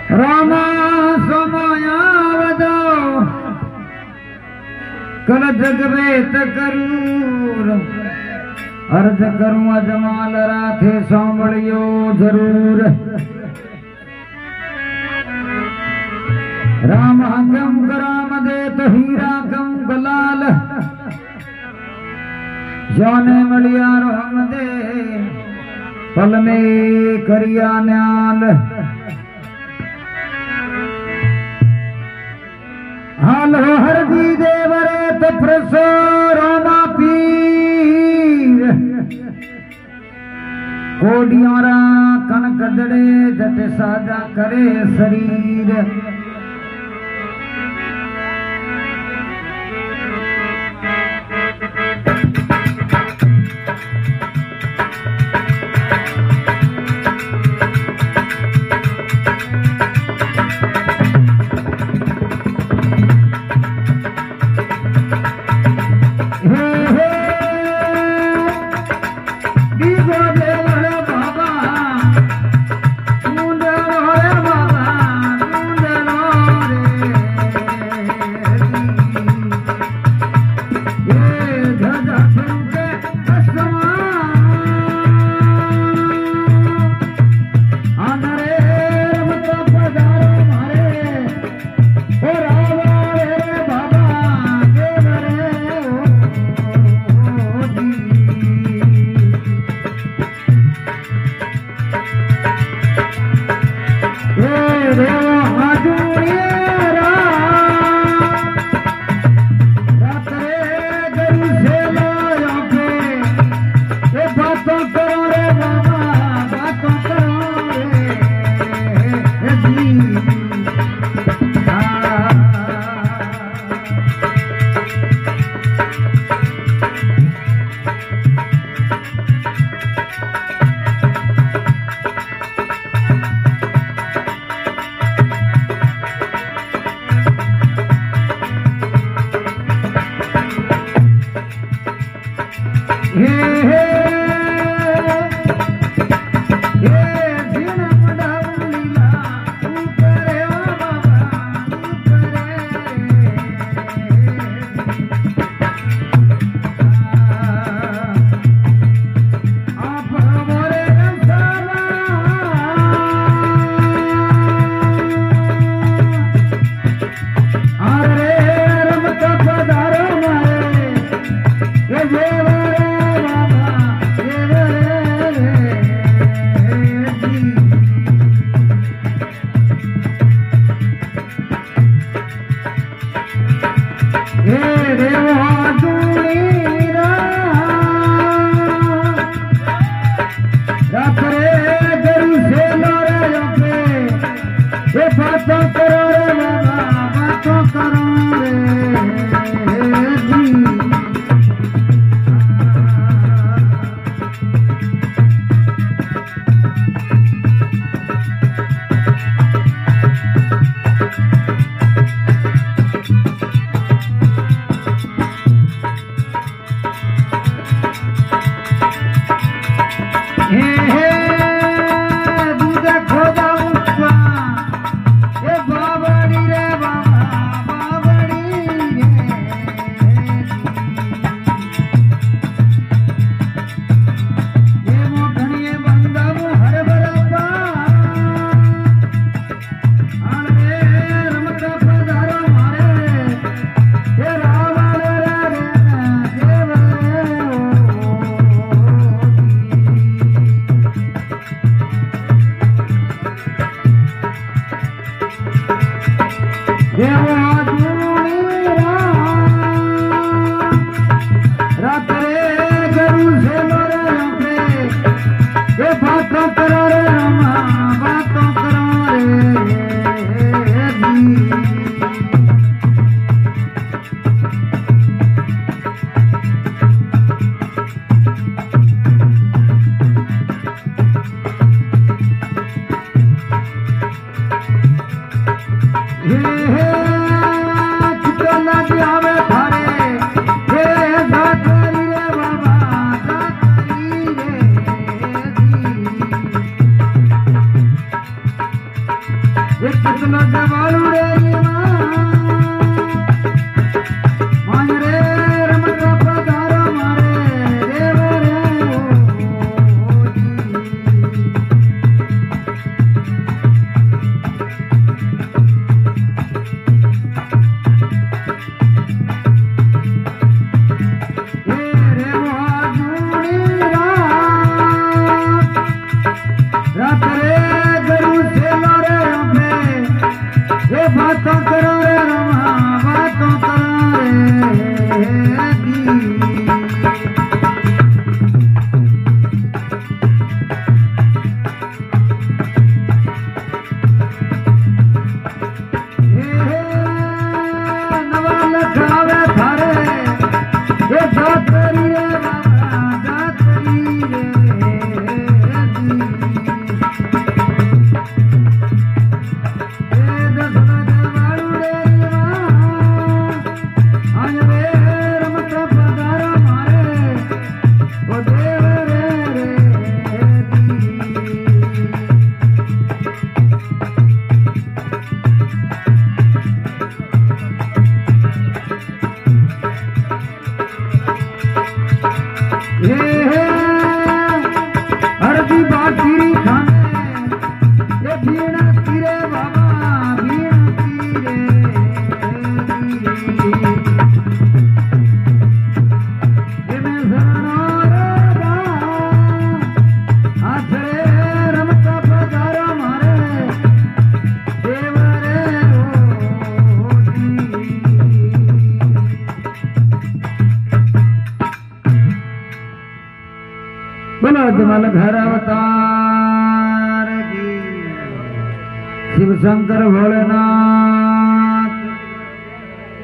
रामा समायावदो कल जगवेत करूर अर्ज करूं अजमाल राथे सांभळियो जरूर राम हकम कराम दे तो हीरा कम गलाल जाने मलिया रोम दे पल में करिया न्याल हाल हो हरदी देवरे तो प्रसो रोमा पीर कोडियारा कण कदड़े जट साजा करे शरीर हे सचलो जवालू रे मान रे रमत पधारो मारे देव रे बातों करो रे रमा बातों करो रे नवाल खावे थारे ये जातरी रे बाबा जातरी रे हरदी बाटी खाने ये भीड़ तीरे बाबा भीड़ तीरे ये मैं सनो रे आछरे रमता पधारो मारे देव रे बोलो जमल घर अवतार की शिव शंकर भोलेनाथ।